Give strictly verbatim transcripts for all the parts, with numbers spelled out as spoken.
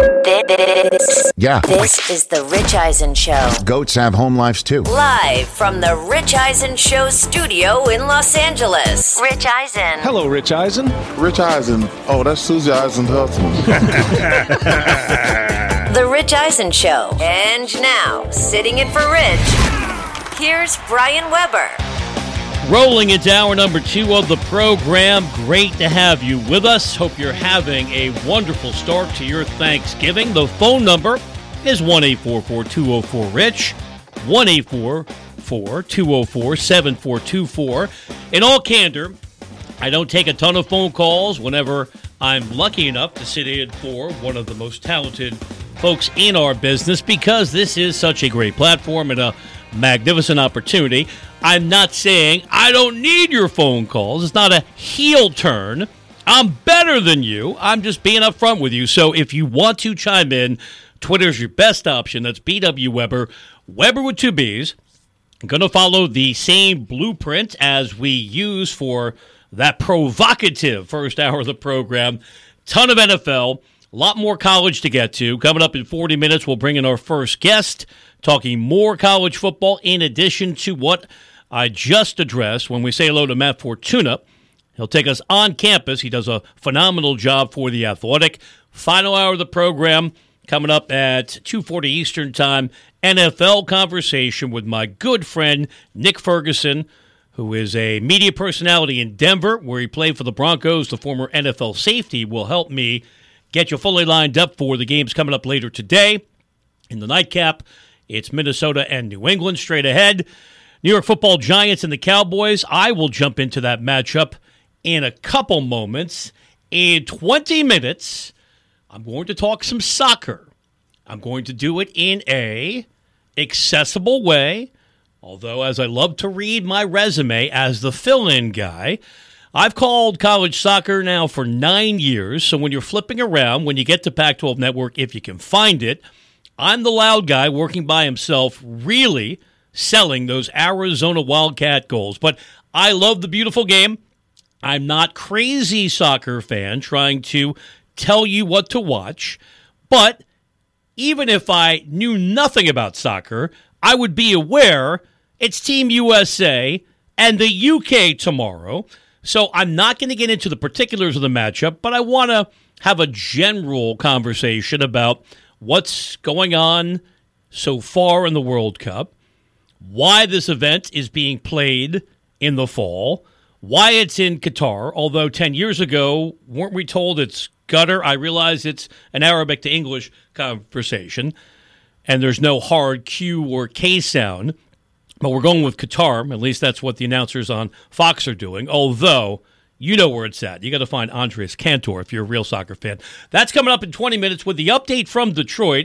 This, Yeah. this is the Rich Eisen Show. Goats have home lives too. Live from the Rich Eisen Show studio in Los Angeles. Rich Eisen. Hello, Rich Eisen. Rich Eisen. Oh, that's Susie Eisen's husband. The Rich Eisen Show. And now, sitting in for Rich, here's Brian Weber. Rolling into hour number two of the program. Great to have you with us. Hope you're having a wonderful start to your Thanksgiving. The phone number is one eight four four, two zero four, RICH, one eight four four, two zero four, seven four two four. In all candor, I don't take a ton of phone calls whenever I'm lucky enough to sit in for one of the most talented folks in our business because this is such a great platform and a magnificent opportunity. I'm not saying I don't need your phone calls. It's not a heel turn. I'm better than you. I'm just being upfront with you. So if you want to chime in, Twitter's your best option. That's B W Weber, Weber with two B's. I'm going to follow the same blueprint as we use for that provocative first hour of the program. Ton of N F L, a lot more college to get to. Coming up in forty minutes, we'll bring in our first guest, talking more college football in addition to what I just addressed when we say hello to Matt Fortuna. He'll take us on campus. He does a phenomenal job for The Athletic. Final hour of the program coming up at two forty Eastern Time. N F L conversation with my good friend Nick Ferguson, who is a media personality in Denver, where he played for the Broncos. The former N F L safety will help me get you fully lined up for the games coming up later today. In the nightcap, it's Minnesota and New England straight ahead. New York Football Giants and the Cowboys. I will jump into that matchup in a couple moments. In twenty minutes, I'm going to talk some soccer. I'm going to do it in a accessible way. Although, as I love to read my resume as the fill-in guy, I've called college soccer now for nine years. So when you're flipping around, when you get to Pac twelve Network, if you can find it, I'm the loud guy working by himself, really selling those Arizona Wildcat goals. But I love the beautiful game. I'm not crazy soccer fan trying to tell you what to watch. But even if I knew nothing about soccer, I would be aware it's Team U S A and the U K tomorrow. So I'm not going to get into the particulars of the matchup, but I want to have a general conversation about what's going on so far in the World Cup, why this event is being played in the fall, why it's in Qatar, although ten years ago, weren't we told it's gutter? I realize it's an Arabic to English conversation, and there's no hard Q or K sound, but we're going with Qatar. At least that's what the announcers on Fox are doing, although you know where it's at. You got to find Andres Cantor if you're a real soccer fan. That's coming up in twenty minutes with the update from Detroit.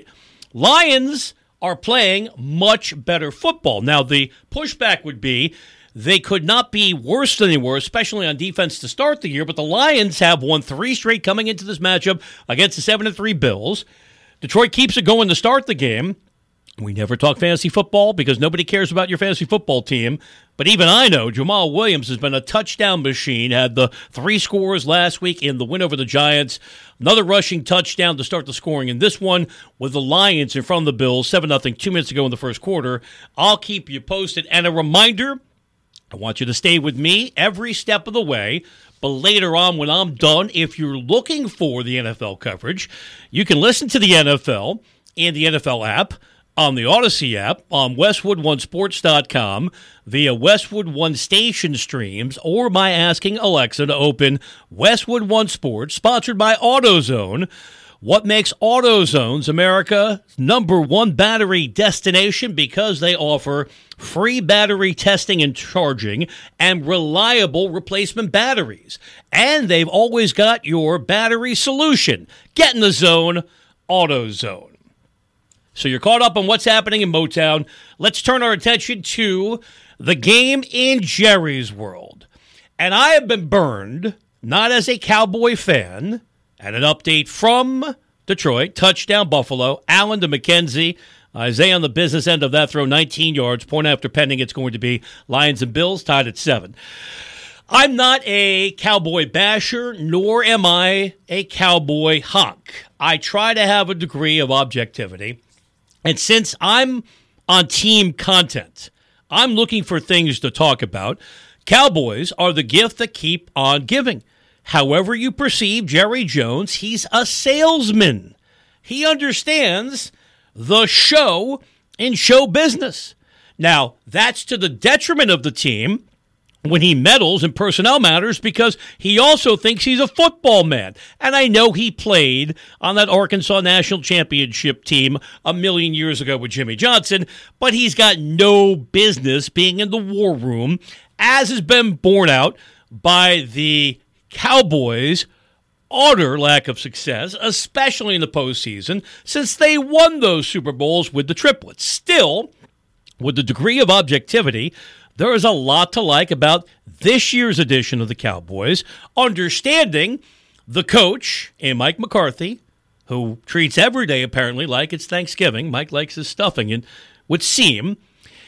Lions are playing much better football. Now, the pushback would be they could not be worse than they were, especially on defense to start the year, but the Lions have won three straight coming into this matchup against the seven and three Bills. Detroit keeps it going to start the game. We never talk fantasy football because nobody cares about your fantasy football team. But even I know Jamal Williams has been a touchdown machine, had the three scores last week in the win over the Giants. Another rushing touchdown to start the scoring in this one with the Lions in front of the Bills, seven nothing, two minutes ago in the first quarter. I'll keep you posted. And a reminder, I want you to stay with me every step of the way. But later on when I'm done, if you're looking for the N F L coverage, you can listen to the N F L and the N F L app, on the Odyssey app, on Westwood One Sports dot com, via Westwood One station streams, or by asking Alexa to open Westwood One Sports, sponsored by AutoZone. What makes AutoZone's America's number one battery destination? Because they offer free battery testing and charging and reliable replacement batteries. And they've always got your battery solution. Get in the zone, AutoZone. So you're caught up on what's happening in Motown. Let's turn our attention to the game in Jerry's world. And I have been burned, not as a Cowboy fan, and an update from Detroit. Touchdown, Buffalo. Allen to McKenzie. Isaiah on the business end of that throw, nineteen yards. Point after pending, it's going to be Lions and Bills tied at seven. I'm not a cowboy basher, nor am I a cowboy honk. I try to have a degree of objectivity. And since I'm on team content, I'm looking for things to talk about. Cowboys are the gift that keep on giving. However you perceive Jerry Jones, he's a salesman. He understands the show in show business. Now, that's to the detriment of the team when he meddles in personnel matters because he also thinks he's a football man. And I know he played on that Arkansas National Championship team a million years ago with Jimmy Johnson, but he's got no business being in the war room, as has been borne out by the Cowboys' utter lack of success, especially in the postseason, since they won those Super Bowls with the triplets. Still, with the degree of objectivity, there is a lot to like about this year's edition of the Cowboys, understanding the coach, in Mike McCarthy, who treats every day apparently like it's Thanksgiving. Mike likes his stuffing, and would seem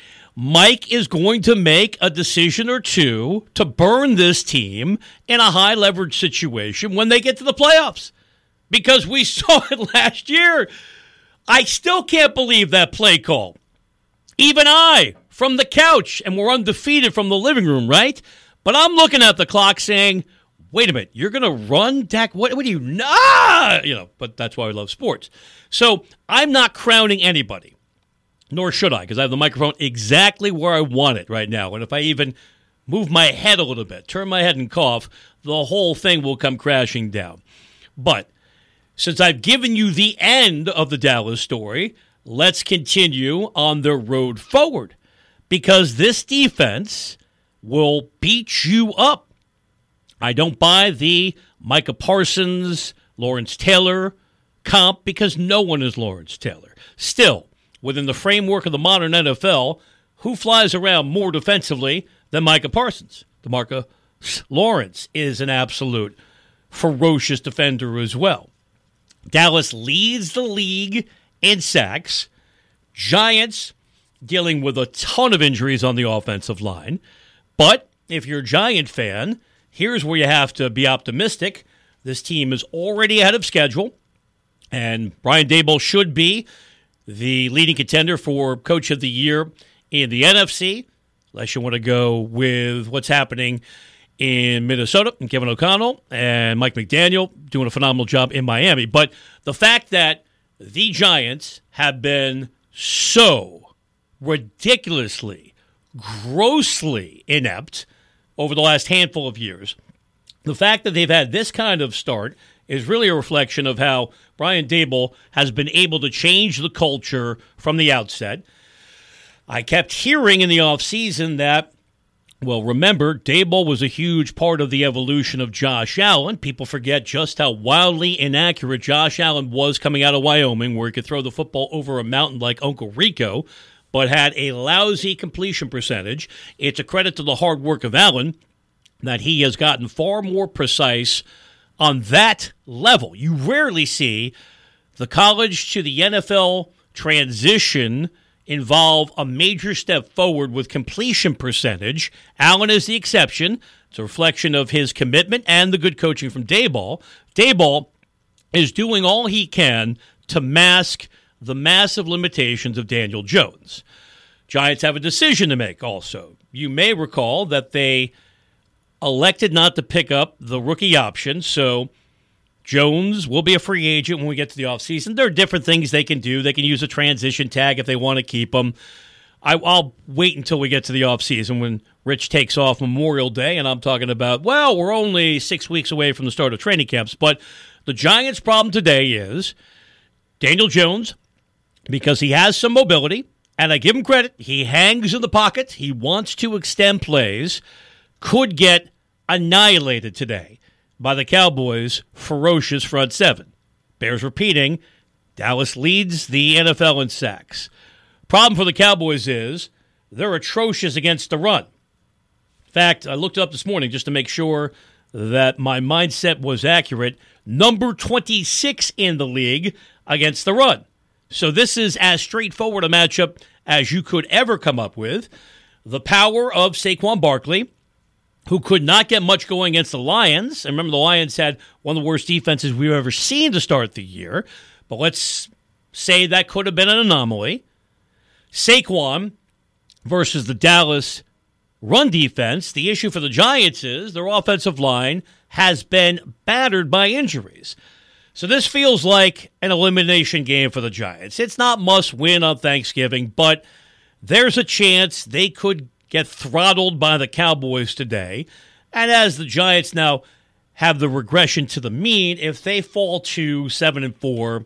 Mike is going to make a decision or two to burn this team in a high-leverage situation when they get to the playoffs, because we saw it last year. I still can't believe that play call. Even I, from the couch, and we're undefeated from the living room, right? But I'm looking at the clock saying, wait a minute, you're going to run, Dak? What, what do you know? Ah! You know, but that's why we love sports. So I'm not crowning anybody, nor should I, because I have the microphone exactly where I want it right now. And if I even move my head a little bit, turn my head and cough, the whole thing will come crashing down. But since I've given you the end of the Dallas story, let's continue on the road forward, because this defense will beat you up. I don't buy the Micah Parsons, Lawrence Taylor comp, because no one is Lawrence Taylor. Still, within the framework of the modern N F L, who flies around more defensively than Micah Parsons? DeMarcus Lawrence is an absolute ferocious defender as well. Dallas leads the league in sacks. Giants dealing with a ton of injuries on the offensive line. But if you're a Giant fan, here's where you have to be optimistic. This team is already ahead of schedule, and Brian Daboll should be the leading contender for Coach of the Year in the N F C, unless you want to go with what's happening in Minnesota and Kevin O'Connell and Mike McDaniel doing a phenomenal job in Miami. But the fact that the Giants have been so ridiculously, grossly inept over the last handful of years, the fact that they've had this kind of start is really a reflection of how Brian Daboll has been able to change the culture from the outset. I kept hearing in the offseason that, well, remember, Daboll was a huge part of the evolution of Josh Allen. People forget just how wildly inaccurate Josh Allen was coming out of Wyoming, where he could throw the football over a mountain like Uncle Rico, but had a lousy completion percentage. It's a credit to the hard work of Allen that he has gotten far more precise on that level. You rarely see the college to the N F L transition involve a major step forward with completion percentage. Allen is the exception. It's a reflection of his commitment and the good coaching from Daboll. Daboll is doing all he can to mask the massive limitations of Daniel Jones. Giants have a decision to make also. You may recall that they elected not to pick up the rookie option, so Jones will be a free agent when we get to the offseason. There are different things they can do. They can use a transition tag if they want to keep him. I, I'll wait until we get to the offseason when Rich takes off Memorial Day, and I'm talking about, well, we're only six weeks away from the start of training camps. But the Giants' problem today is Daniel Jones, because he has some mobility, and I give him credit. He hangs in the pocket. He wants to extend plays, could get annihilated today by the Cowboys' ferocious front seven. Bears repeating, Dallas leads the N F L in sacks. Problem for the Cowboys is they're atrocious against the run. In fact, I looked up this morning just to make sure that my mindset was accurate. Number twenty-six in the league against the run. So this is as straightforward a matchup as you could ever come up with. The power of Saquon Barkley, who could not get much going against the Lions. And remember, the Lions had one of the worst defenses we've ever seen to start the year. But let's say that could have been an anomaly. Saquon versus the Dallas run defense. The issue for the Giants is their offensive line has been battered by injuries. So this feels like an elimination game for the Giants. It's not must win on Thanksgiving, but there's a chance they could get throttled by the Cowboys today. And as the Giants now have the regression to the mean, if they fall to seven and four,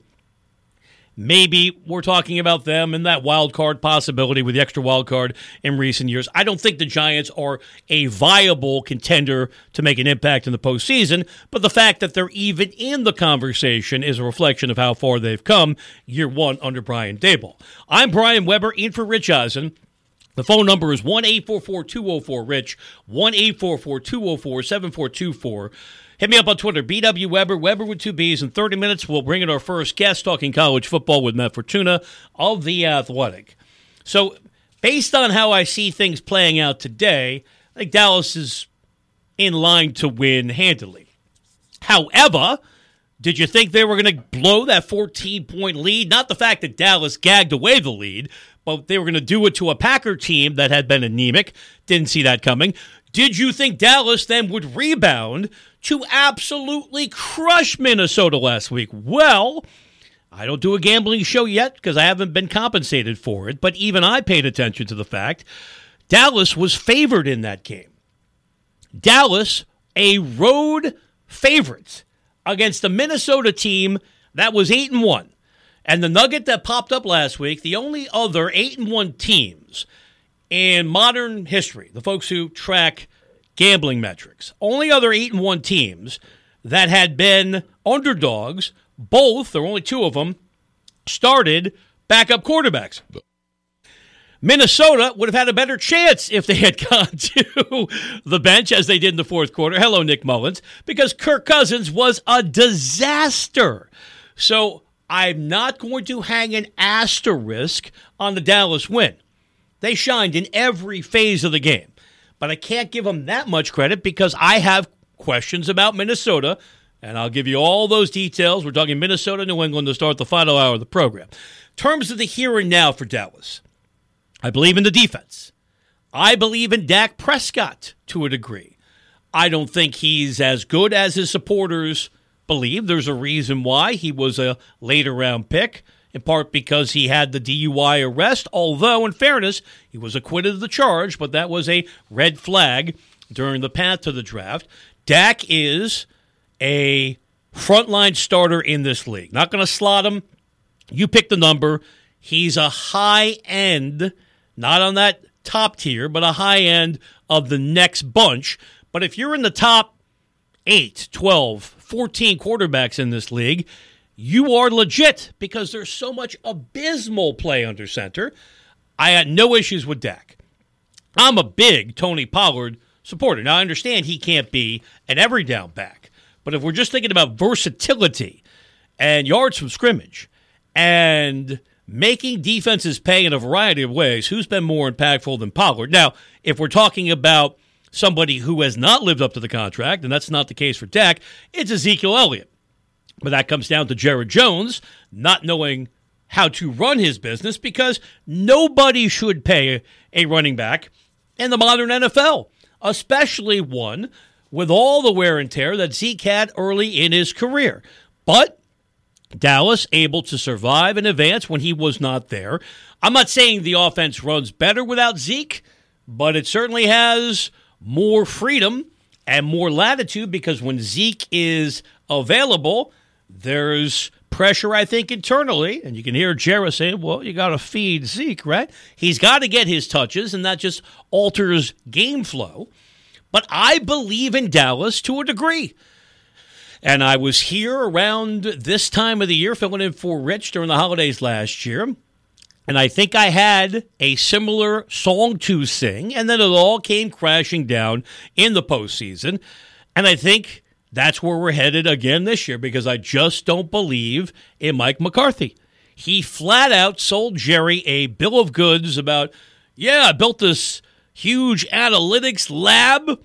maybe we're talking about them and that wild card possibility with the extra wild card in recent years. I don't think the Giants are a viable contender to make an impact in the postseason, but the fact that they're even in the conversation is a reflection of how far they've come year one under Brian Daboll. I'm Brian Weber, in for Rich Eisen. The phone number is one eight four four, two oh four, RICH, one eight four four, two oh four, seven four two four. Hit me up on Twitter, B W Weber, Weber with two B's. In thirty minutes, we'll bring in our first guest talking college football with Matt Fortuna of The Athletic. So, based on how I see things playing out today, I think Dallas is in line to win handily. However, did you think they were going to blow that fourteen-point lead? Not the fact that Dallas gagged away the lead, but they were going to do it to a Packer team that had been anemic. Didn't see that coming. Did you think Dallas then would rebound to absolutely crush Minnesota last week? Well, I don't do a gambling show yet because I haven't been compensated for it, but even I paid attention to the fact Dallas was favored in that game. Dallas, a road favorite against a Minnesota team that was eight and one. And the nugget that popped up last week, the only other eight and one teams in modern history, the folks who track gambling metrics, only other eight and one teams that had been underdogs, both, there were only two of them, started backup quarterbacks. Minnesota would have had a better chance if they had gone to the bench as they did in the fourth quarter. Hello, Nick Mullins, because Kirk Cousins was a disaster. So I'm not going to hang an asterisk on the Dallas win. They shined in every phase of the game. But I can't give them that much credit because I have questions about Minnesota, and I'll give you all those details. We're talking Minnesota, New England to start the final hour of the program. In terms of the here and now for Dallas, I believe in the defense. I believe in Dak Prescott to a degree. I don't think he's as good as his supporters believe. There's a reason why he was a later round pick, in part because he had the D U I arrest, although, in fairness, he was acquitted of the charge, but that was a red flag during the path to the draft. Dak is a frontline starter in this league. Not going to slot him. You pick the number. He's a high end, not on that top tier, but a high end of the next bunch. But if you're in the top eight, twelve, fourteen quarterbacks in this league, you are legit because there's so much abysmal play under center. I had no issues with Dak. I'm a big Tony Pollard supporter. Now, I understand he can't be an every down back, but if we're just thinking about versatility and yards from scrimmage and making defenses pay in a variety of ways, who's been more impactful than Pollard? Now, if we're talking about somebody who has not lived up to the contract, and that's not the case for Dak, it's Ezekiel Elliott. But that comes down to Jared Jones not knowing how to run his business because nobody should pay a running back in the modern N F L, especially one with all the wear and tear that Zeke had early in his career. But Dallas able to survive and advance when he was not there. I'm not saying the offense runs better without Zeke, but it certainly has more freedom and more latitude because when Zeke is available, there's pressure, I think, internally, and you can hear Jarrett saying, well, you got to feed Zeke, right? He's got to get his touches, and that just alters game flow. But I believe in Dallas to a degree. And I was here around this time of the year filling in for Rich during the holidays last year, and I think I had a similar song to sing, and then it all came crashing down in the postseason. And I think that's where we're headed again this year because I just don't believe in Mike McCarthy. He flat out sold Jerry a bill of goods about, yeah, I built this huge analytics lab,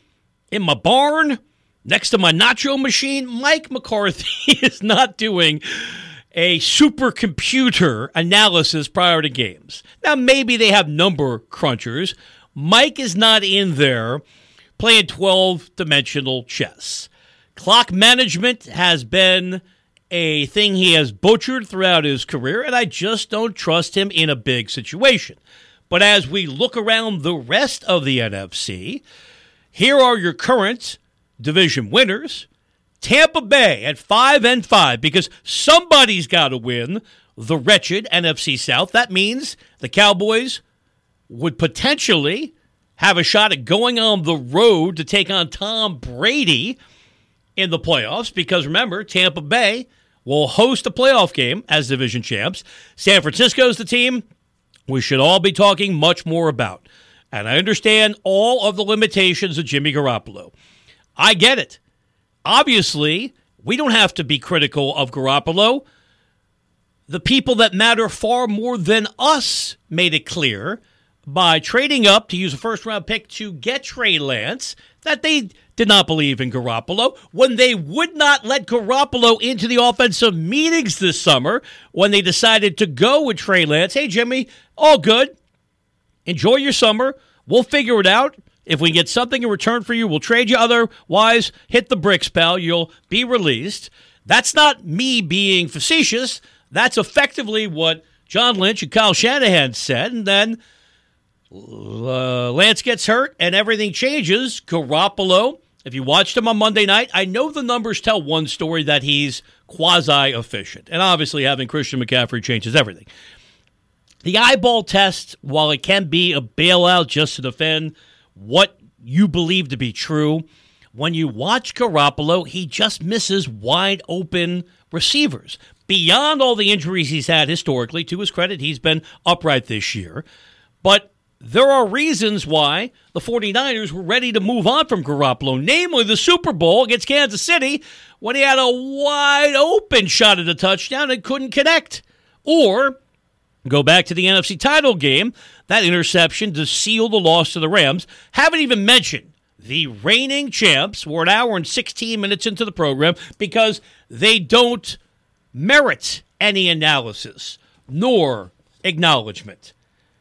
in my barn next to my nacho machine. Mike McCarthy is not doing a supercomputer analysis prior to games. Now, maybe they have number crunchers. Mike is not in there playing twelve-dimensional chess. Clock management has been a thing he has butchered throughout his career, and I just don't trust him in a big situation. But as we look around the rest of the N F C, here are your current division winners. Tampa Bay at five and five, because somebody's got to win the wretched N F C South. That means the Cowboys would potentially have a shot at going on the road to take on Tom Brady in the playoffs, because remember, Tampa Bay will host a playoff game as division champs. San Francisco's the team we should all be talking much more about. And I understand all of the limitations of Jimmy Garoppolo. I get it. Obviously, we don't have to be critical of Garoppolo. The people that matter far more than us made it clear by trading up to use a first-round pick to get Trey Lance that they did not believe in Garoppolo, when they would not let Garoppolo into the offensive meetings this summer when they decided to go with Trey Lance. Hey, Jimmy, all good. Enjoy your summer. We'll figure it out. If we get something in return for you, we'll trade you. Otherwise, hit the bricks, pal. You'll be released. That's not me being facetious. That's effectively what John Lynch and Kyle Shanahan said. And then uh, Lance gets hurt and everything changes. Garoppolo, if you watched him on Monday night, I know the numbers tell one story, that he's quasi-efficient. And obviously having Christian McCaffrey changes everything. The eyeball test, while it can be a bailout just to defend what you believe to be true, when you watch Garoppolo, he just misses wide open receivers. Beyond all the injuries he's had historically, to his credit, he's been upright this year. But there are reasons why the 49ers were ready to move on from Garoppolo, namely the Super Bowl against Kansas City, when he had a wide open shot at a touchdown and couldn't connect. Or go back to the N F C title game, that interception to seal the loss to the Rams. Haven't even mentioned the reigning champs. We're an hour and sixteen minutes into the program because they don't merit any analysis nor acknowledgement.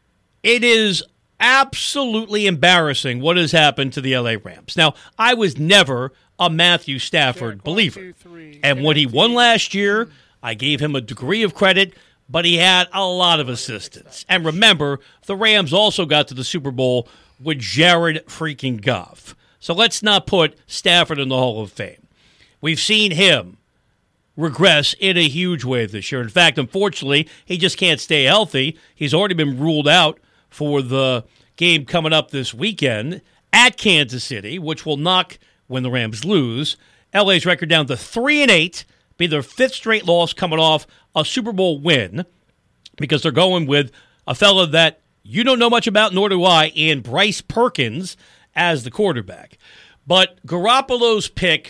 It is absolutely embarrassing what has happened to the L A Rams. Now, I was never a Matthew Stafford believer. And when he won last year, I gave him a degree of credit, but he had a lot of assistance. And remember, the Rams also got to the Super Bowl with Jared freaking Goff. So let's not put Stafford in the Hall of Fame. We've seen him regress in a huge way this year. In fact, unfortunately, he just can't stay healthy. He's already been ruled out for the game coming up this weekend at Kansas City, which will knock, when the Rams lose, L A's record down to three and eight, be their fifth straight loss coming off a Super Bowl win, because they're going with a fella that you don't know much about, nor do I, in Bryce Perkins as the quarterback. But Garoppolo's pick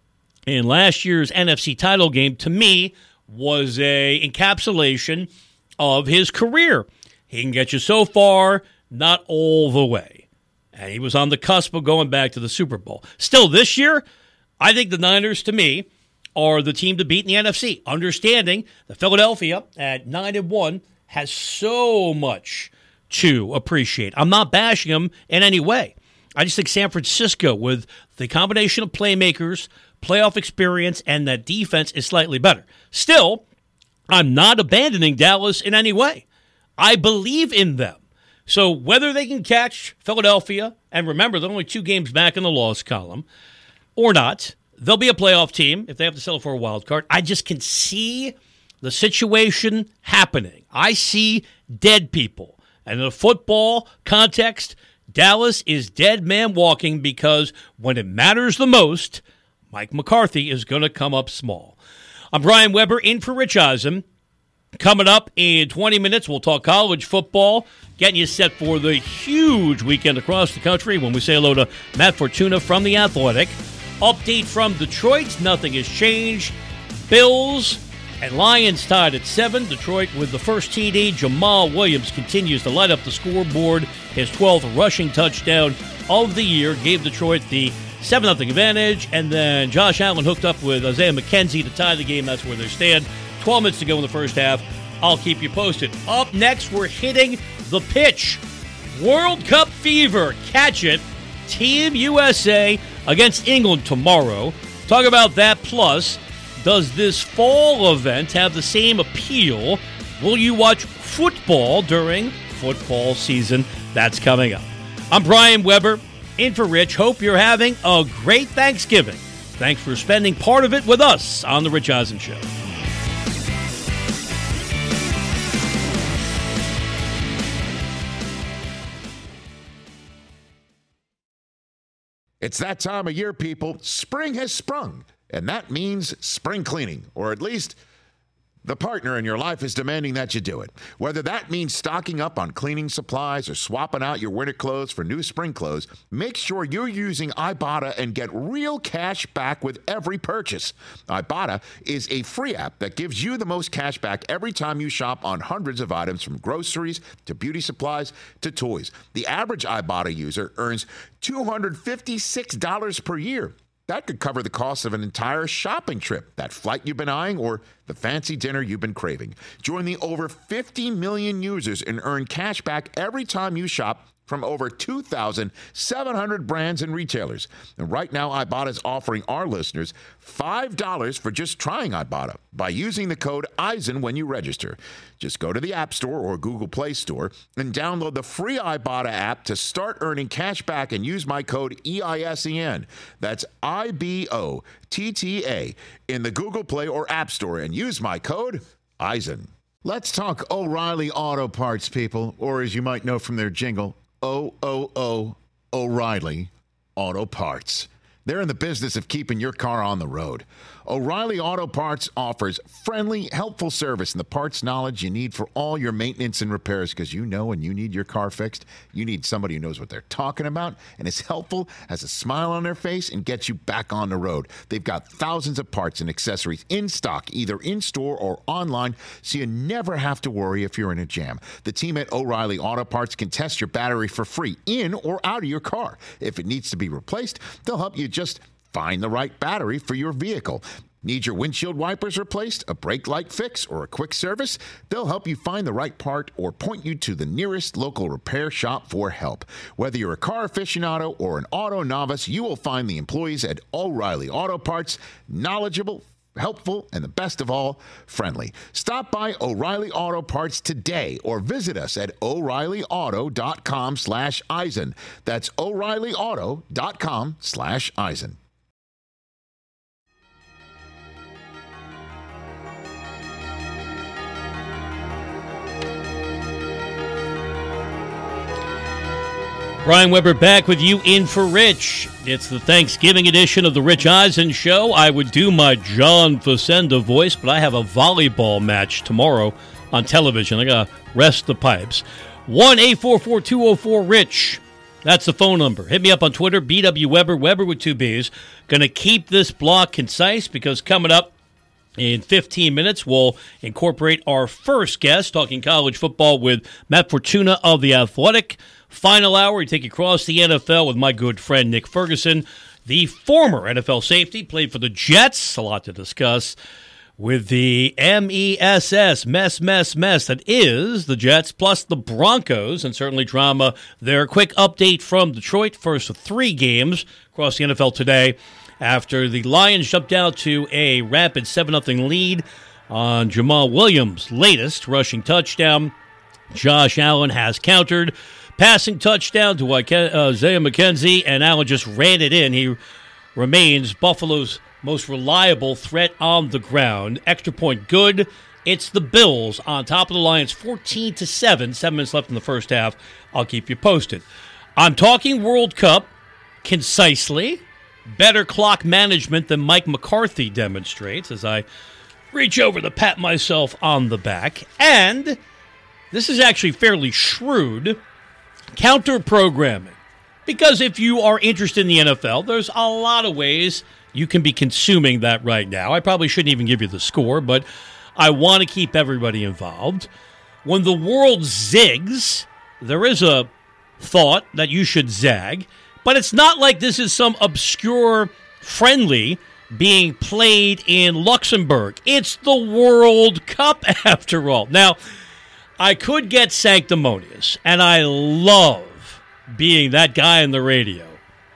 in last year's N F C title game, to me, was a encapsulation of his career. He can get you so far, not all the way. And he was on the cusp of going back to the Super Bowl. Still, this year, I think the Niners, to me, are the team to beat in the N F C. Understanding that Philadelphia at nine and one has so much to appreciate. I'm not bashing them in any way. I just think San Francisco, with the combination of playmakers, playoff experience, and that defense, is slightly better. Still, I'm not abandoning Dallas in any way. I believe in them. So whether they can catch Philadelphia, and remember, they're only two games back in the loss column, or not, they'll be a playoff team if they have to settle for a wild card. I just can see the situation happening. I see dead people. And in a football context, Dallas is dead man walking, because when it matters the most, Mike McCarthy is going to come up small. I'm Brian Weber, in for Rich Eisen. Coming up in twenty minutes, we'll talk college football, getting you set for the huge weekend across the country when we say hello to Matt Fortuna from The Athletic. Update from Detroit, nothing has changed. Bills and Lions tied at seven. Detroit with the first T D. Jamal Williams continues to light up the scoreboard. His twelfth rushing touchdown of the year gave Detroit the seven nothing advantage, and then Josh Allen hooked up with Isaiah McKenzie to tie the game. That's where they stand. twelve minutes to go in the first half. I'll keep you posted. Up next, we're hitting the pitch. World Cup fever. Catch it. Team U S A against England tomorrow. Talk about that. Plus, does this fall event have the same appeal? Will you watch football during football season? That's coming up. I'm Brian Weber, in for Rich. Hope you're having a great Thanksgiving. Thanks for spending part of it with us on The Rich Eisen Show. It's that time of year, people. Spring has sprung, and that means spring cleaning, or at least the partner in your life is demanding that you do it. Whether that means stocking up on cleaning supplies or swapping out your winter clothes for new spring clothes, make sure you're using Ibotta and get real cash back with every purchase. Ibotta is a free app that gives you the most cash back every time you shop on hundreds of items, from groceries to beauty supplies to toys. The average Ibotta user earns two hundred fifty-six dollars per year. That could cover the cost of an entire shopping trip, that flight you've been eyeing, or the fancy dinner you've been craving. Join the over fifty million users and earn cash back every time you shop from over two thousand seven hundred brands and retailers. And right now, Ibotta is offering our listeners five dollars for just trying Ibotta by using the code Eisen when you register. Just go to the App Store or Google Play Store and download the free Ibotta app to start earning cash back and use my code E I S E N. That's I B O T T A in the Google Play or App Store and use my code Eisen. Let's talk O'Reilly Auto Parts, people, or as you might know from their jingle, O O O O'Reilly Auto Parts. They're in the business of keeping your car on the road. O'Reilly Auto Parts offers friendly, helpful service and the parts knowledge you need for all your maintenance and repairs, because you know when you need your car fixed, you need somebody who knows what they're talking about and is helpful, has a smile on their face, and gets you back on the road. They've got thousands of parts and accessories in stock, either in-store or online, so you never have to worry if you're in a jam. The team at O'Reilly Auto Parts can test your battery for free in or out of your car. If it needs to be replaced, they'll help you just find the right battery for your vehicle. Need your windshield wipers replaced, a brake light fix, or a quick service? They'll help you find the right part or point you to the nearest local repair shop for help. Whether you're a car aficionado or an auto novice, you will find the employees at O'Reilly Auto Parts knowledgeable, helpful, and the best of all, friendly. Stop by O'Reilly Auto Parts today or visit us at O'Reilly Auto dot com slash Eisen. That's O'Reilly Auto dot com slash Eisen. Brian Weber back with you in for Rich. It's the Thanksgiving edition of the Rich Eisen Show. I would do my John Facenda voice, but I have a volleyball match tomorrow on television. I got to rest the pipes. one eight four four two oh four Rich. That's the phone number. Hit me up on Twitter, B W Weber, Weber with two B's. Going to keep this block concise because coming up in fifteen minutes, we'll incorporate our first guest, talking college football with Matt Fortuna of The Athletic. Final hour, we take you across the N F L with my good friend Nick Ferguson, the former N F L safety, played for the Jets. A lot to discuss with the M E S S, mess, mess, mess, that is the Jets, plus the Broncos, and certainly drama there. Quick update from Detroit, first of three games across the N F L today, after the Lions jumped out to a rapid seven nothing lead on Jamal Williams' latest rushing touchdown. Josh Allen has countered. Passing touchdown to Isaiah McKenzie, and Allen just ran it in. He remains Buffalo's most reliable threat on the ground. Extra point good. It's the Bills on top of the Lions, fourteen to seven. Seven minutes left in the first half. I'll keep you posted. I'm talking World Cup concisely. Better clock management than Mike McCarthy demonstrates as I reach over to pat myself on the back. And this is actually fairly shrewd. Counter-programming. Because if you are interested in the N F L, there's a lot of ways you can be consuming that right now. I probably shouldn't even give you the score, but I want to keep everybody involved. When the world zigs, there is a thought that you should zag, But it's not like this is some obscure friendly being played in Luxembourg. It's the World Cup, after all. Now, I could get sanctimonious, and I love being that guy on the radio,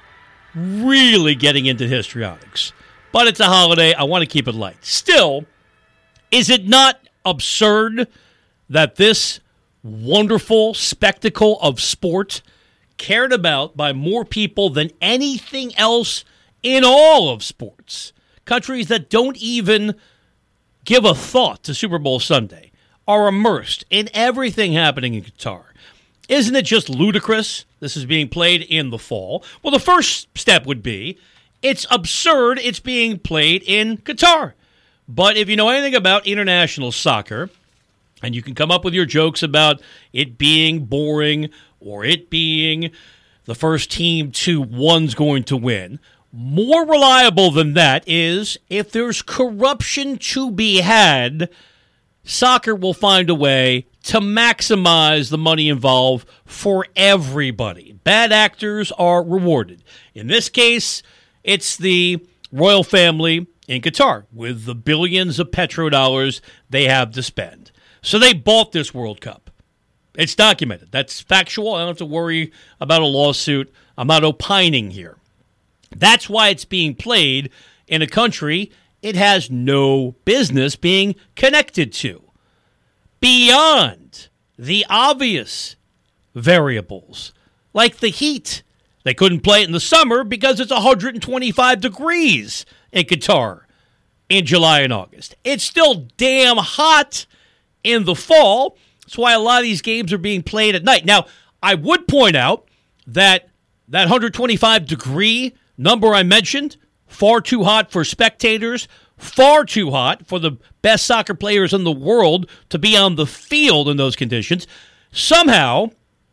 really getting into histrionics. But it's a holiday. I want to keep it light. Still, is it not absurd that this wonderful spectacle of sport, cared about by more people than anything else in all of sports, countries that don't even give a thought to Super Bowl Sunday, are immersed in everything happening in Qatar? Isn't it just ludicrous this is being played in the fall? Well, the first step would be it's absurd it's being played in Qatar. But if you know anything about international soccer, and you can come up with your jokes about it being boring or it being the first team to one's going to win, more reliable than that is if there's corruption to be had, soccer will find a way to maximize the money involved for everybody. Bad actors are rewarded. In this case, it's the royal family in Qatar with the billions of petrodollars they have to spend. So they bought this World Cup. It's documented. That's factual. I don't have to worry about a lawsuit. I'm not opining here. That's why it's being played in a country it has no business being connected to. Beyond the obvious variables, like the heat. They couldn't play it in the summer because it's one hundred twenty-five degrees in Qatar in July and August. It's still damn hot in the fall. That's why a lot of these games are being played at night. Now, I would point out that that one hundred twenty-five degree number I mentioned, far too hot for spectators, far too hot for the best soccer players in the world to be on the field in those conditions. Somehow,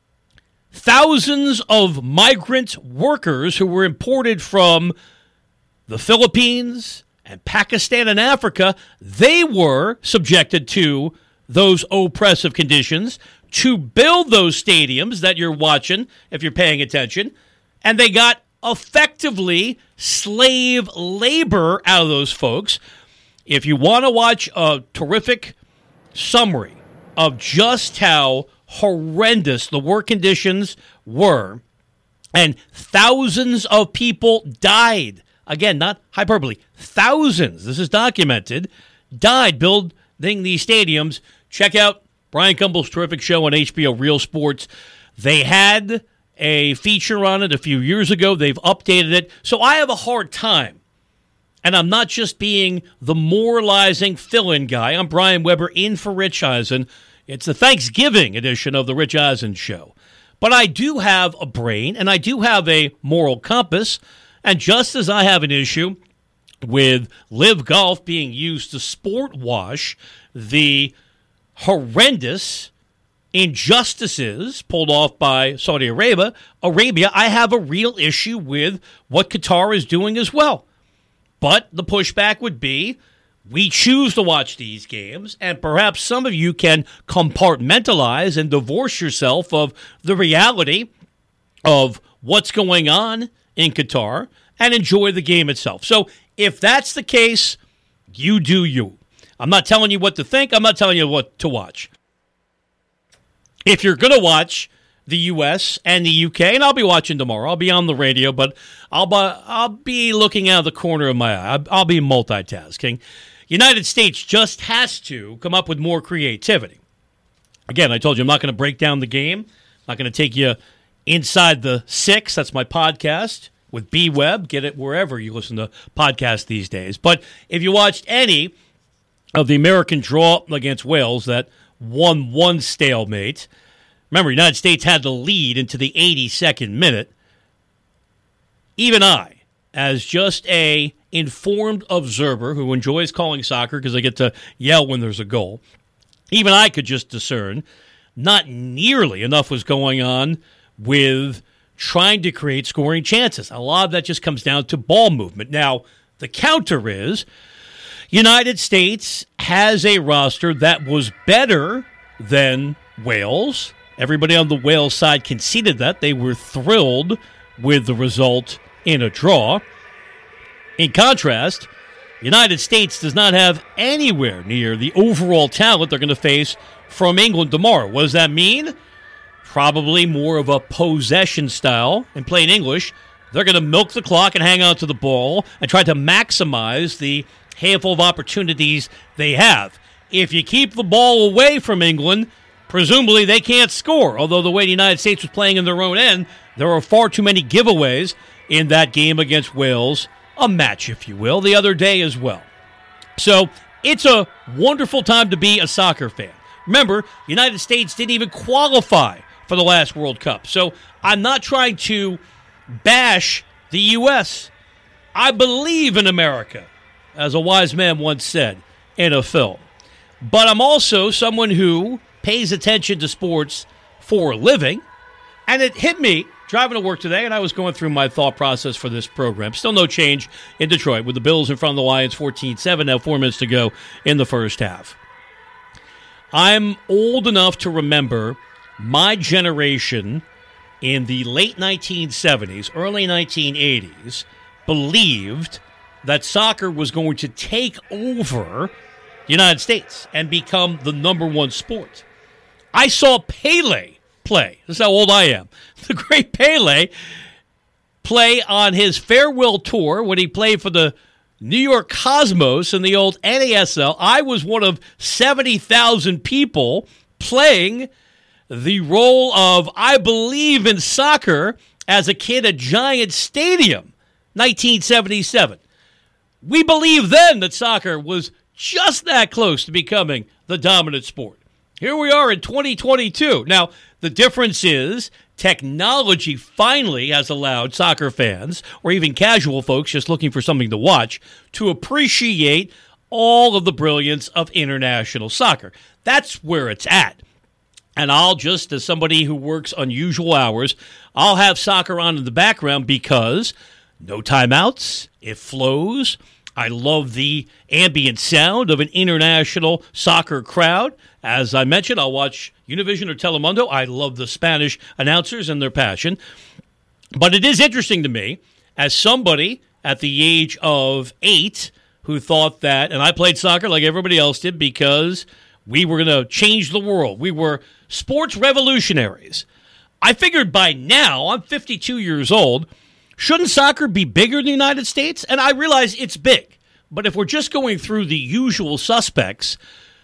thousands of migrant workers who were imported from the Philippines and Pakistan and Africa, they were subjected to those oppressive conditions to build those stadiums that you're watching, if you're paying attention, and they got effectively slave labor out of those folks. If you want to watch a terrific summary of just how horrendous the work conditions were, and thousands of people died, again, not hyperbole, thousands, this is documented, died building these stadiums. Check out Brian Gumbel's terrific show on H B O Real Sports. They had a feature on it a few years ago. They've updated it. So I have a hard time. And I'm not just being the moralizing fill-in guy. I'm Brian Weber in for Rich Eisen. It's the Thanksgiving edition of the Rich Eisen Show. But I do have a brain, and I do have a moral compass. And just as I have an issue with Live Golf being used to sport wash the horrendous injustices pulled off by Saudi Arabia, Arabia, I have a real issue with what Qatar is doing as well. But the pushback would be, we choose to watch these games, and perhaps some of you can compartmentalize and divorce yourself of the reality of what's going on in Qatar and enjoy the game itself. So if that's the case, you do you. I'm not telling you what to think. I'm not telling you what to watch. If you're going to watch the U S and the U K, and I'll be watching tomorrow, I'll be on the radio, but I'll be, I'll be looking out of the corner of my eye. I'll, I'll be multitasking. United States just has to come up with more creativity. Again, I told you I'm not going to break down the game. I'm not going to take you inside the six. That's my podcast with B-Web. Get it wherever you listen to podcasts these days. But if you watched any of the American draw against Wales that won one stalemate, remember, the United States had the lead into the eighty-second minute. Even I, as just a informed observer who enjoys calling soccer because I get to yell when there's a goal, even I could just discern not nearly enough was going on with trying to create scoring chances. A lot of that just comes down to ball movement. Now, the counter is United States has a roster that was better than Wales. Everybody on the Wales side conceded that. They were thrilled with the result in a draw. In contrast, the United States does not have anywhere near the overall talent they're going to face from England tomorrow. What does that mean? Probably more of a possession style. In plain English, they're going to milk the clock and hang on to the ball and try to maximize the handful of opportunities they have. If you keep the ball away from England, presumably they can't score. Although the way the United States was playing in their own end, there are far too many giveaways in that game against Wales, a match, if you will, the other day as well. So it's a wonderful time to be a soccer fan. Remember, the United States didn't even qualify for the last World Cup. So I'm not trying to bash the U S. I believe in America, as a wise man once said in a film. But I'm also someone who pays attention to sports for a living. And it hit me driving to work today, and I was going through my thought process for this program. Still no change in Detroit with the Bills in front of the Lions fourteen seven. Now four minutes to go in the first half. I'm old enough to remember my generation in the late nineteen seventies, early nineteen eighties, believed that soccer was going to take over the United States and become the number one sport. I saw Pele play. This is how old I am. The great Pele play on his farewell tour when he played for the New York Cosmos in the old N A S L. I was one of seventy thousand people playing the role of I believe in soccer as a kid at Giant Stadium, nineteen seventy-seven. We believed then that soccer was just that close to becoming the dominant sport. Here we are in twenty twenty-two. Now, the difference is technology finally has allowed soccer fans, or even casual folks just looking for something to watch, to appreciate all of the brilliance of international soccer. That's where it's at. And I'll just, as somebody who works unusual hours, I'll have soccer on in the background because no timeouts, it flows. I love the ambient sound of an international soccer crowd. As I mentioned, I'll watch Univision or Telemundo. I love the Spanish announcers and their passion. But it is interesting to me, as somebody at the age of eight who thought that, and I played soccer like everybody else did because we were going to change the world. We were sports revolutionaries. I figured by now, I'm fifty-two years old, shouldn't soccer be bigger in the United States? And I realize it's big. But if we're just going through the usual suspects,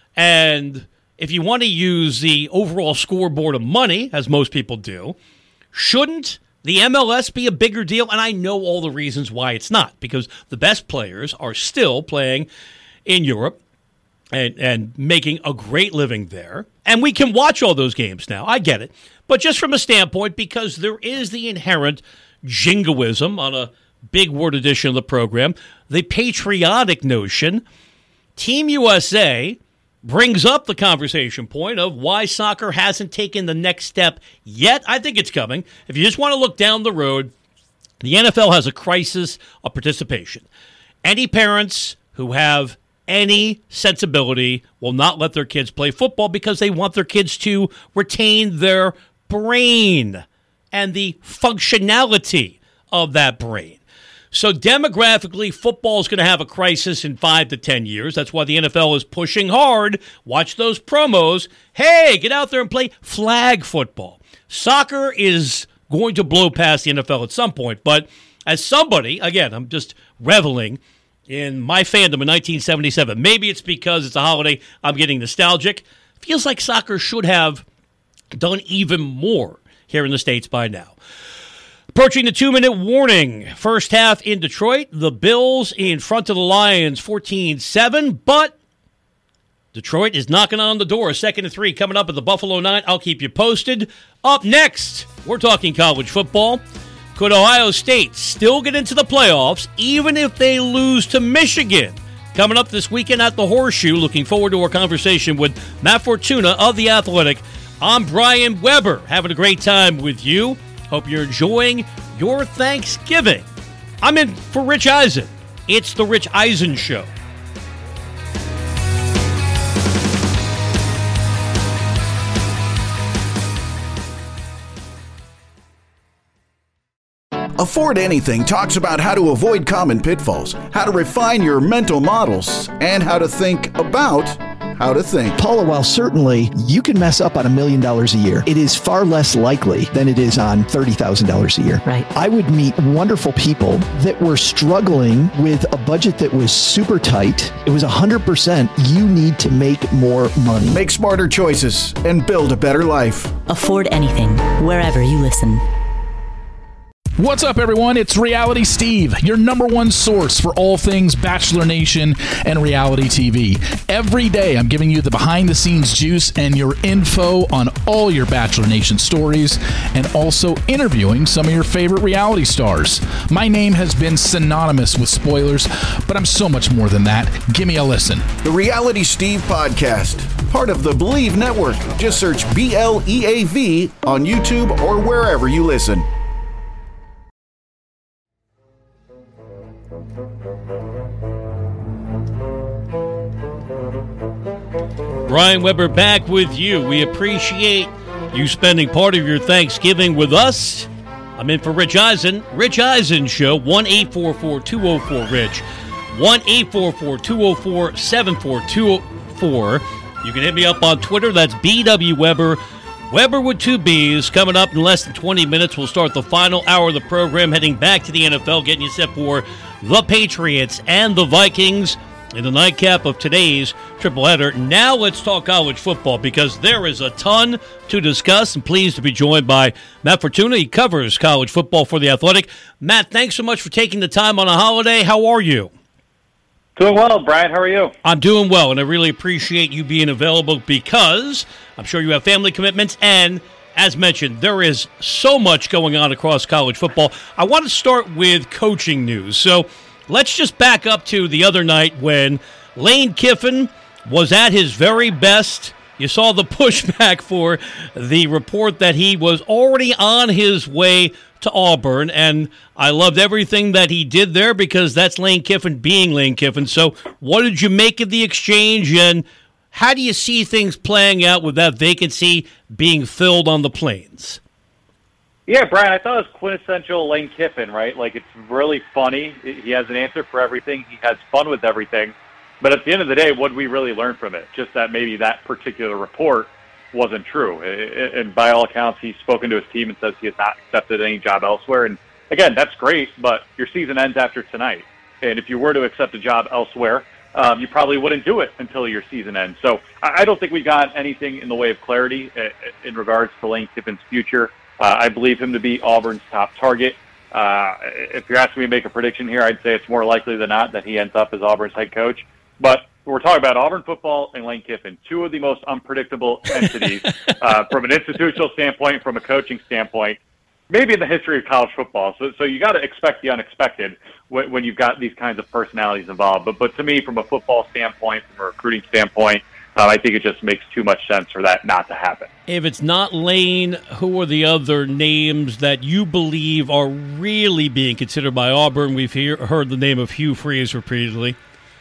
and if you want to use the overall scoreboard of money, as most people do, shouldn't the M L S be a bigger deal? And I know all the reasons why it's not, because the best players are still playing in Europe and, and making a great living there. And we can watch all those games now. I get it. But just from a standpoint, because there is the inherent jingoism on a big word edition of the program, the patriotic notion, Team U S A brings up the conversation point of why soccer hasn't taken the next step yet. I think it's coming. If you just want to look down the road, the N F L has a crisis of participation. Any parents who have any sensibility will not let their kids play football because they want their kids to retain their brain and the functionality of that brain. So demographically, football is going to have a crisis in five to ten years. That's why the N F L is pushing hard. Watch those promos. Hey, get out there and play flag football. Soccer is going to blow past the N F L at some point. But as somebody, again, I'm just reveling in my fandom in nineteen seventy-seven. Maybe it's because it's a holiday. I'm getting nostalgic. Feels like soccer should have done even more here in the States by now. Approaching the two-minute warning. First half in Detroit. The Bills in front of the Lions fourteen seven, but Detroit is knocking on the door. Second and three coming up at the Buffalo nine. I'll keep you posted. Up next, we're talking college football. Could Ohio State still get into the playoffs even if they lose to Michigan? Coming up this weekend at the Horseshoe. Looking forward to our conversation with Matt Fortuna of The Athletic. I'm Brian Weber, having a great time with you. Hope you're enjoying your Thanksgiving. I'm in for Rich Eisen. It's the Rich Eisen Show. Afford Anything talks about how to avoid common pitfalls, how to refine your mental models, and how to think about how to think. Paula, while certainly you can mess up on a million dollars a year, it is far less likely than it is on thirty thousand dollars a year. Right. I would meet wonderful people that were struggling with a budget that was super tight. It was one hundred percent you need to make more money. Make smarter choices and build a better life. Afford Anything, wherever you listen. What's up, everyone? It's Reality Steve, your number one source for all things Bachelor Nation and reality T V. Every day, I'm giving you the behind-the-scenes juice and your info on all your Bachelor Nation stories, and also interviewing some of your favorite reality stars. My name has been synonymous with spoilers, but I'm so much more than that. Give me a listen. The Reality Steve Podcast, part of the Believe Network. Just search B L E A V on YouTube or wherever you listen. Brian Weber back with you. We appreciate you spending part of your Thanksgiving with us. I'm in for Rich Eisen. Rich Eisen Show, one eight four four, two oh four, RICH. one eight four four, two oh four, seven four two four. You can hit me up on Twitter. That's B W Weber. Weber with two B's. Coming up in less than twenty minutes, we'll start the final hour of the program, heading back to the N F L, getting you set for the Patriots and the Vikings in the nightcap of today's triple header. Now let's talk college football, because there is a ton to discuss. I'm pleased to be joined by Matt Fortuna. He covers college football for The Athletic. Matt, thanks so much for taking the time on a holiday. How are you? Doing well, Brian. How are you? I'm doing well, and I really appreciate you being available, because I'm sure you have family commitments, and as mentioned, there is so much going on across college football. I want to start with coaching news. So let's just back up to the other night when Lane Kiffin was at his very best. You saw the pushback for the report that he was already on his way to Auburn, and I loved everything that he did there, because that's Lane Kiffin being Lane Kiffin. So what did you make of the exchange, and how do you see things playing out with that vacancy being filled on the Plains? Yeah, Brian, I thought it was quintessential Lane Kiffin, right? Like, it's really funny. He has an answer for everything. He has fun with everything. But at the end of the day, what did we really learn from it? Just that maybe that particular report wasn't true. And by all accounts, he's spoken to his team and says he has not accepted any job elsewhere. And again, that's great, but your season ends after tonight. And if you were to accept a job elsewhere, um, you probably wouldn't do it until your season ends. So I don't think we got anything in the way of clarity in regards to Lane Kiffin's future. Uh, I believe him to be Auburn's top target. Uh, if you're asking me to make a prediction here, I'd say it's more likely than not that he ends up as Auburn's head coach. But we're talking about Auburn football and Lane Kiffin, two of the most unpredictable entities uh, from an institutional standpoint, from a coaching standpoint, maybe in the history of college football. So, so you got to expect the unexpected when, when you've got these kinds of personalities involved. But, but to me, from a football standpoint, from a recruiting standpoint, Uh, I think it just makes too much sense for that not to happen. If it's not Lane, who are the other names that you believe are really being considered by Auburn? We've hear, heard the name of Hugh Freeze repeatedly.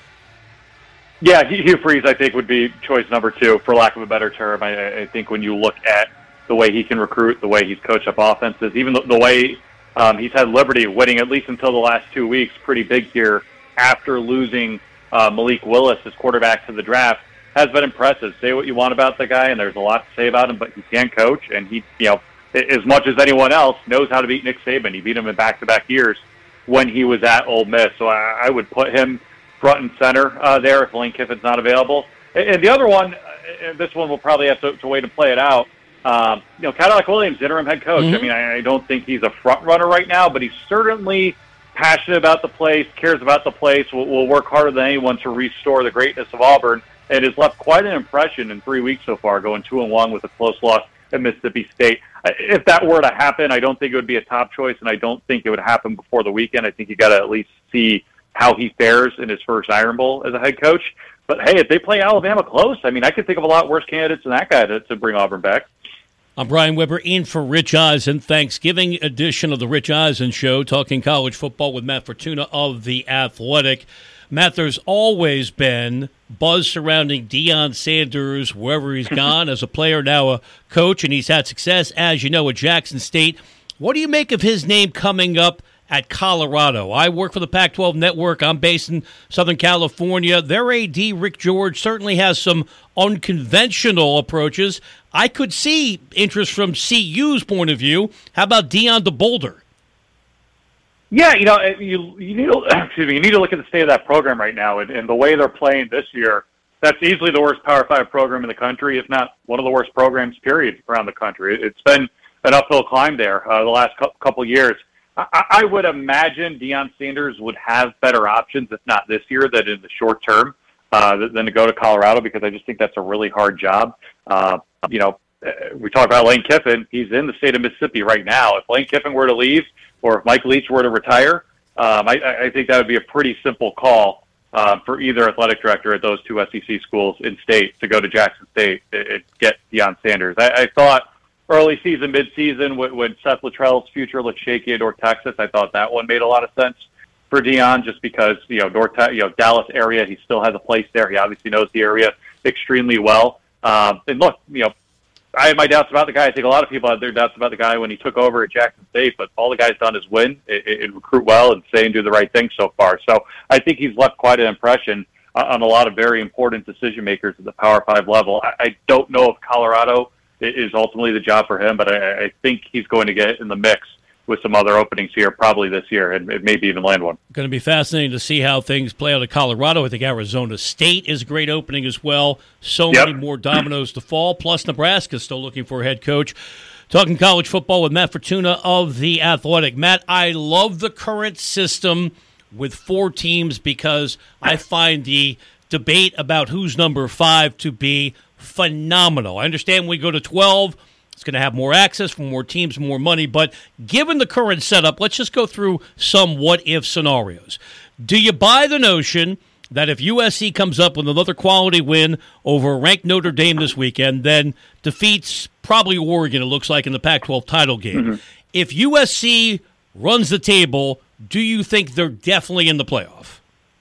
Yeah, Hugh Freeze, I think, would be choice number two, for lack of a better term. I, I think when you look at the way he can recruit, the way he's coached up offenses, even the, the way um, he's had Liberty winning, at least until the last two weeks, pretty big here after losing uh, Malik Willis as quarterback to the draft, has been impressive. Say what you want about the guy, and there's a lot to say about him, but he can coach, and he, you know, as much as anyone else, knows how to beat Nick Saban. He beat him in back-to-back years when he was at Ole Miss. So I, I would put him front and center uh, there if Lane Kiffin's not available. And, and the other one, and this one we'll probably have to, to wait and play it out. Um, you know, Cadillac Williams, interim head coach. Mm-hmm. I mean, I, I don't think he's a front runner right now, but he's certainly passionate about the place, cares about the place, will, will work harder than anyone to restore the greatness of Auburn. And has left quite an impression in three weeks so far, going two and one with a close loss at Mississippi State. If that were to happen, I don't think it would be a top choice, and I don't think it would happen before the weekend. I think you got to at least see how he fares in his first Iron Bowl as a head coach. But hey, if they play Alabama close, I mean, I could think of a lot worse candidates than that guy to, to bring Auburn back. I'm Brian Weber, in for Rich Eisen. Thanksgiving edition of the Rich Eisen Show, talking college football with Matt Fortuna of The Athletic. Matt, there's always been buzz surrounding Deion Sanders wherever he's gone as a player, now a coach, and he's had success, as you know, at Jackson State. What do you make of his name coming up at Colorado? I work for the Pac twelve Network. I'm based in Southern California. Their A D, Rick George, certainly has some unconventional approaches. I could see interest from C U's point of view. How about Deion DeBolder? Yeah, you know, you you need to excuse me. You need to look at the state of that program right now, and, and the way they're playing this year. That's easily the worst Power Five program in the country, if not one of the worst programs, period, around the country. It's been an uphill climb there uh, the last couple years. I, I would imagine Deion Sanders would have better options, if not this year, than in the short term, uh, than to go to Colorado, because I just think that's a really hard job. Uh, you know, we talk about Lane Kiffin. He's in the state of Mississippi right now. If Lane Kiffin were to leave, or if Mike Leach were to retire, um, I, I think that would be a pretty simple call Uh, for either athletic director at those two S E C schools in state to go to Jackson State and get Deion Sanders. I, I thought early season, mid-season, when, when Seth Luttrell's future looked shaky at North Texas, I thought that one made a lot of sense for Deion, just because you know North, you know Dallas area, he still has a place there. He obviously knows the area extremely well. Um, and look, you know, I had my doubts about the guy. I think a lot of people had their doubts about the guy when he took over at Jackson State, but all the guy's done is win and recruit well and say and do the right thing so far. So I think he's left quite an impression on a lot of very important decision makers at the Power Five level. I don't know if Colorado is ultimately the job for him, but I think he's going to get in the mix with some other openings here probably this year, and maybe even land one. Going to be fascinating to see how things play out at Colorado. I think Arizona State is a great opening as well. So yep. many more dominoes to fall, plus Nebraska still looking for a head coach. Talking college football with Matt Fortuna of The Athletic. Matt, I love the current system with four teams because I find the debate about who's number five to be phenomenal. I understand when we go to twelve, it's going to have more access for more teams, more money. But given the current setup, let's just go through some what-if scenarios. Do you buy the notion that if U S C comes up with another quality win over ranked Notre Dame this weekend, then defeats probably Oregon, it looks like, in the Pac twelve title game, mm-hmm. if U S C runs the table, do you think they're definitely in the playoff?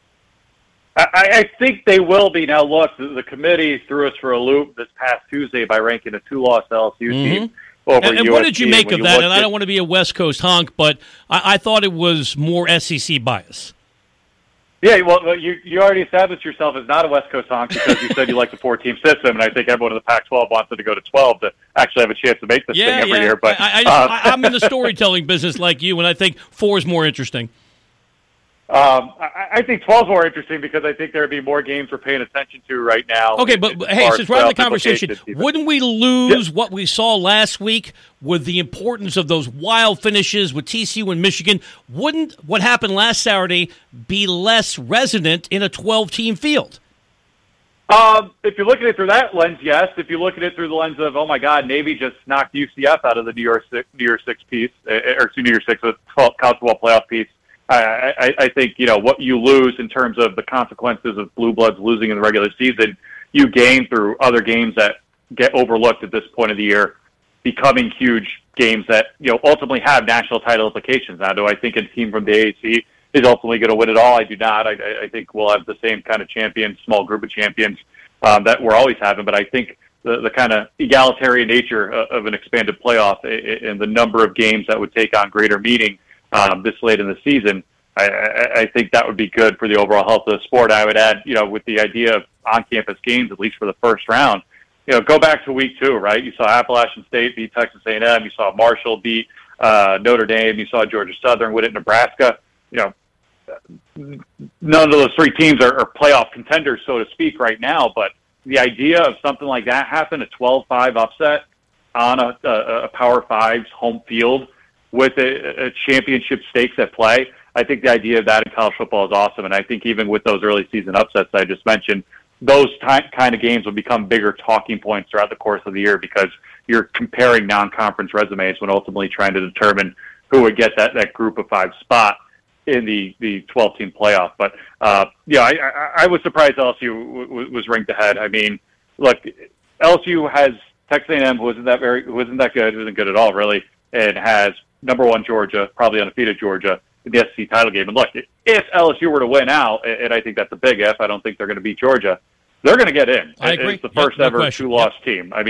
I, I think they will be. Now, look, the, the committee threw us for a loop this past Tuesday by ranking a two-loss L S U mm-hmm. team over and, and U S C. What did you make and of you that? And I at, don't want to be a West Coast honk, but I, I thought it was more S E C bias. Yeah, well, you you already established yourself as not a West Coast honk because you said you like the four-team system, and I think everyone in the Pac twelve wants it to go to twelve to actually have a chance to make this yeah, thing every yeah. year. But I, I just, uh, I, I'm in the storytelling business like you, and I think four is more interesting. Um, I, I think twelve is more interesting because I think there would be more games we're paying attention to right now. Okay, but, but hey, since we're having the conversation, wouldn't we lose yeah. what we saw last week with the importance of those wild finishes with T C U and Michigan? Wouldn't what happened last Saturday be less resonant in a twelve-team field? Um, if you look at it through that lens, yes. If you look at it through the lens of, oh my God, Navy just knocked U C F out of the New Year's Six, New Year's Six piece, or New Year's Six, the college football playoff piece. I, I, I think, you know, what you lose in terms of the consequences of Blue Bloods losing in the regular season, you gain through other games that get overlooked at this point of the year, becoming huge games that, you know, ultimately have national title implications. Now, do I think a team from the A A C is ultimately going to win it all? I do not. I, I think we'll have the same kind of champions, small group of champions um, that we're always having. But I think the, the kind of egalitarian nature of an expanded playoff and the number of games that would take on greater meaning Um, this late in the season, I, I, I think that would be good for the overall health of the sport. I would add, you know, with the idea of on-campus games, at least for the first round, you know, go back to week two, right? You saw Appalachian State beat Texas A and M. You saw Marshall beat uh, Notre Dame. You saw Georgia Southern win at Nebraska. You know, none of those three teams are, are playoff contenders, so to speak, right now. But the idea of something like that happen, a twelve five upset on a, a, a Power Five's home field, with a, a championship stakes at play, I think the idea of that in college football is awesome. And I think even with those early season upsets I just mentioned, those ty- kind of games will become bigger talking points throughout the course of the year because you're comparing non-conference resumes when ultimately trying to determine who would get that, that group of five spot in the, the twelve-team playoff. But, uh, yeah, I, I, I was surprised L S U w- w- was ranked ahead. I mean, look, L S U has Texas A and M, who isn't that very, who isn't that good, who isn't good at all, really, and has number one Georgia, probably undefeated Georgia, in the S E C title game. And look, if L S U were to win out, and I think that's a big if, I don't think they're going to beat Georgia, they're going to get in. I agree. It's the first yep, no ever question. two-loss yep. team. I mean,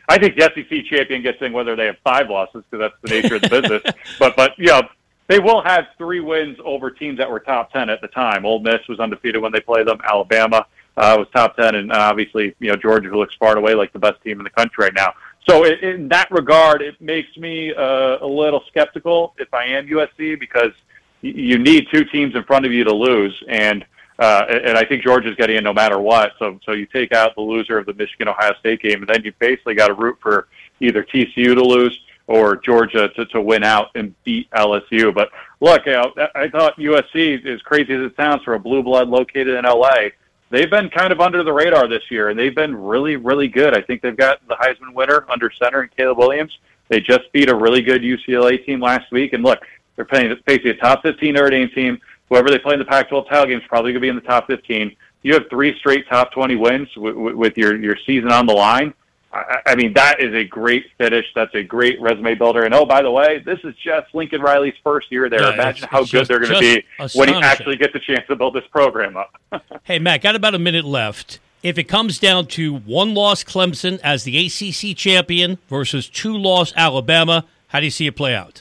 I think the S E C champion gets in whether they have five losses because that's the nature of the business. But, but you know, they will have three wins over teams that were top ten at the time. Ole Miss was undefeated when they played them. Alabama uh, was top ten, and obviously, you know, Georgia looks far and away like the best team in the country right now. So in, in that regard, it makes me uh, a little skeptical if I am U S C because you need two teams in front of you to lose, and uh, and I think Georgia's getting in no matter what. So so you take out the loser of the Michigan-Ohio State game, and then you basically got to root for either T C U to lose or Georgia to, to win out and beat L S U. But look, you know, I thought U S C, as crazy as it sounds for a blue blood located in L A, they've been kind of under the radar this year, and they've been really, really good. I think they've got the Heisman winner under center in Caleb Williams. They just beat a really good U C L A team last week, and look, they're playing, facing a top fifteen Notre Dame team. Whoever they play in the Pac twelve title game is probably going to be in the top fifteen. You have three straight top twenty wins with, with your, your season on the line. I, I mean, that is a great finish. That's a great resume builder. And, oh, by the way, this is just Lincoln Riley's first year there. Yeah, Imagine it's, how it's good just, they're going to be when he actually gets a chance to build this program up. Hey, Matt, got about a minute left. If it comes down to one-loss Clemson as the A C C champion versus two-loss Alabama, how do you see it play out?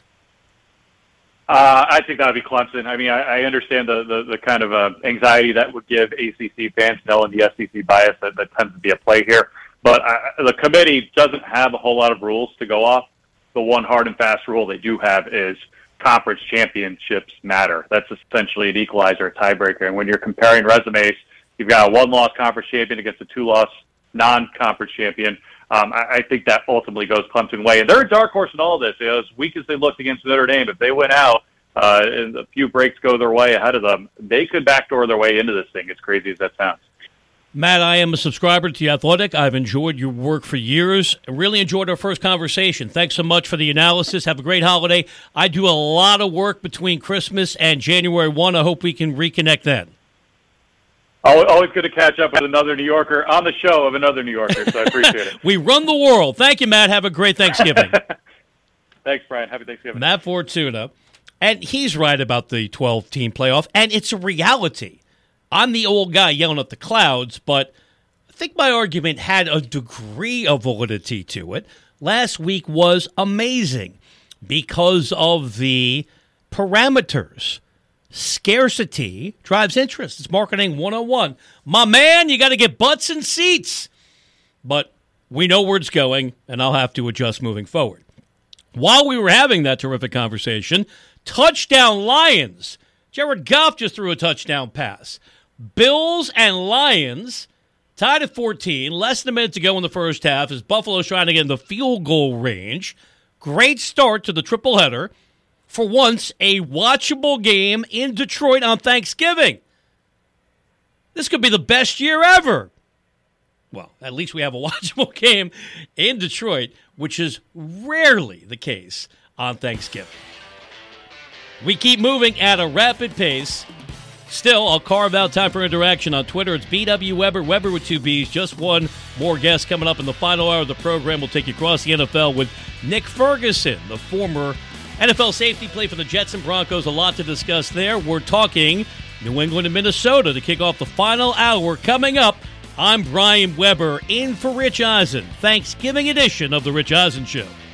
Uh, I think that would be Clemson. I mean, I, I understand the, the, the kind of uh, anxiety that would give A C C fans knowing the S E C bias that, that tends to be at play here. But uh, the committee doesn't have a whole lot of rules to go off. The one hard and fast rule they do have is conference championships matter. That's essentially an equalizer, a tiebreaker. And when you're comparing resumes, you've got a one-loss conference champion against a two-loss non-conference champion. Um, I, I think that ultimately goes Clemson way. And they're a dark horse in all of this. You know, as weak as they looked against Notre Dame, if they win out uh, and a few breaks go their way ahead of them, they could backdoor their way into this thing, as crazy as that sounds. Matt, I am a subscriber to The Athletic. I've enjoyed your work for years. I really enjoyed our first conversation. Thanks so much for the analysis. Have a great holiday. I do a lot of work between Christmas and January first. I hope we can reconnect then. Always good to catch up with another New Yorker on the show of another New Yorker, so I appreciate it. We run the world. Thank you, Matt. Have a great Thanksgiving. Thanks, Brian. Happy Thanksgiving. Matt Fortuna. And he's right about the twelve-team playoff, and it's a reality. I'm the old guy yelling at the clouds, but I think my argument had a degree of validity to it. Last week was amazing because of the parameters. Scarcity drives interest. It's marketing one oh one. My man, you got to get butts and seats. But we know where it's going, and I'll have to adjust moving forward. While we were having that terrific conversation, touchdown Lions. Jared Goff just threw a touchdown pass. Bills and Lions tied at fourteen, less than a minute to go in the first half as Buffalo's trying to get in the field goal range. Great start to the triple header. For once, a watchable game in Detroit on Thanksgiving. This could be the best year ever. Well, at least we have a watchable game in Detroit, which is rarely the case on Thanksgiving. We keep moving at a rapid pace. Still, I'll carve out time for interaction on Twitter. It's B W Weber, Weber with two B's. Just one more guest coming up in the final hour of the program. We'll take you across the N F L with Nick Ferguson, the former N F L safety, play for the Jets and Broncos. A lot to discuss there. We're talking New England and Minnesota to kick off the final hour. Coming up, I'm Brian Weber in for Rich Eisen. Thanksgiving edition of The Rich Eisen Show.